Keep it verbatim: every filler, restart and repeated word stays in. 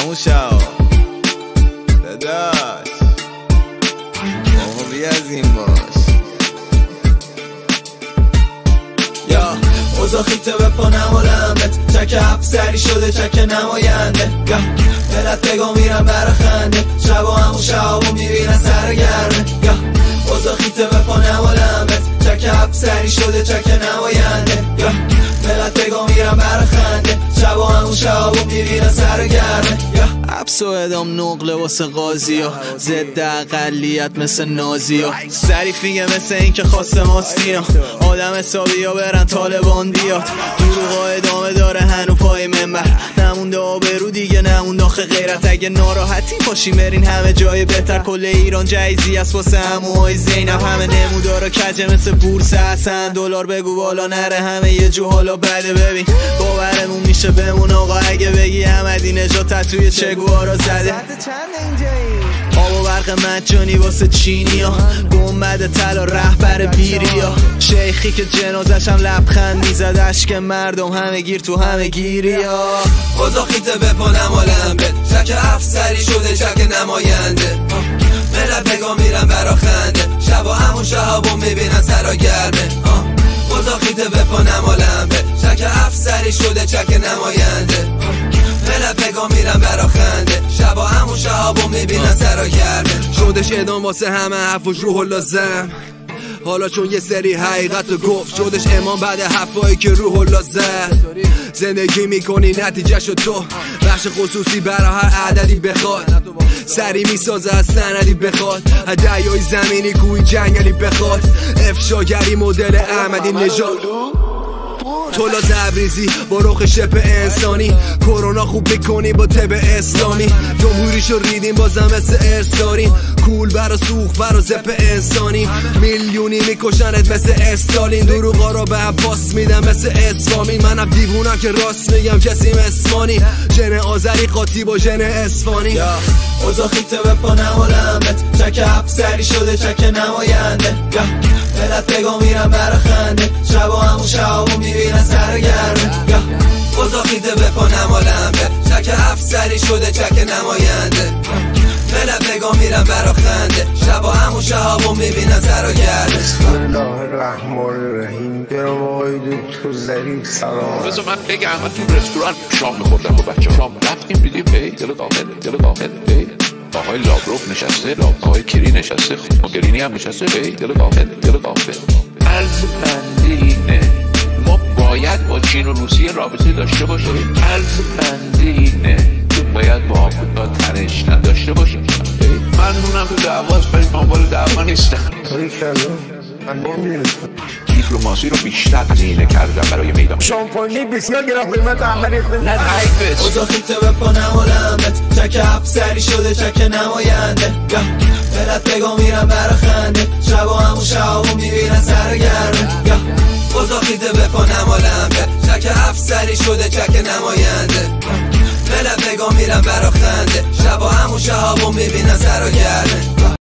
همون شب داداش ماما بی از این باش یا اوزا خیته به پا نمالمت چک افسری شده چک نماینده یا دلت بگا میرم برا خنده شبا همون شبا میبینن سرگرمه یا اوزا خیته به پا نمالمت چک افسری شده چک نماینده یا دلت بگا میرم برا خنده شبا همون شبا میبینن سرگرمه یا حبس و ادام نقله واسه قاضی ها ضد اقلیت مثل نازی ها ظریف میگه مثل این که خواسته ماستی ها آدم حسابی ها برن طالباندیات دروغا ادامه داره هنو پای منبر نمونده آبرو دیگه نمونده آخه غیرت اگه ناراحتی پاشی مرین همه جای بهتر کل ایران جایزی است واسه هموهای زینب همه نمودارا کجه مثل بورس حسن دلار بگو بالا نره همه یه جو حالا بده ببین باورمون میشه بمون آقا اگه بگی احمدی نژاد تتوی چگوارا زده آب و برق مجانی واسه چینی ها گنبد طلا رهبر بیری ها شیخی که جنازش هم لبخند میزد اشک مردم همه گیر تو همه گیری ها اوزا خیته به پا نمالم به چک افسری شده چک نماینده ملت بگا میرم برا خنده شبا همون شهابو میبینن سرا گرمه اوزا خیته به پا نمالم به چک افسری شده چک نماینده ملت بگا میرم برا خنده شبا همون شهابو میبینن سرا گرمه شدش ادام واسه همه حرفش روح لازم حالا چون یه سری حقیقت رو گفت شدش امام بعد حرفایی که روح الله زد زندگی میکنی نتیجهشو تو بخش خصوصی برا هر عددی بخواد سری میسازه از سندی بخواد دریای زمینی کوی جنگلی بخواد افشاگری مدل احمدی نژاد تولا تبریزی با رخ شپ انسانی کرونا خوب میکنی با طب اسلامی جمهوریشو ریدیم بازم مثل ارساریم کول برا سوخ برا زپ انسانی میلیونی میکشنت مثل استالین دروغا را به عباس میدم مثل اسفامین منم دیوونم که راست میگم کسیم اسمانی ژن آذری قاطی با ژن اسفانی اوزا خیته به پا نمالمت چک افسری شده چک نماینده ملت بگا میرم برا خنده شبا همون شبا میبینن سرگرمه اوزا خیته به پا نمالمت چک افسری شده چک نماینده ملت بگا میرم برا خنده شبا همون شبا میبینن سرگرمه بسم الله الرحمن الرحیم برام آقای دکتر ظریف سلام بذار من بگم من تو رستوران شام میخوردم با بچه شام رفتیم دیدیم ای دل داخل دل داخل ای آقای لابروف نشسته آقای کری نشسته مگرینی هم نشسته ای دل داخل دل داخل عرض بندینه ما باید با چین و روسیه رابطه داشته باشیم عرض بندینه تو باید با آمریکا تنش نداشته باشیم من مونم تو دعواست بریم دنبال دعوا نیستم من نمیدونم دیپلماسی رو بیشتر هزینه کردم برای میدان شامپانی بسیار گران قیمت احمدی نه عیبه اوزا خیته به پا نمالمت چک افسری شده چک نماینده ملت بگا میرم برا خنده شبا همون شبا میبینن سرگرمه اوزا خیته به پا نمالمت چک افسری شده چک نماینده ملت بگا میرم برا خنده شبا همون شبا میبینن سرگرمه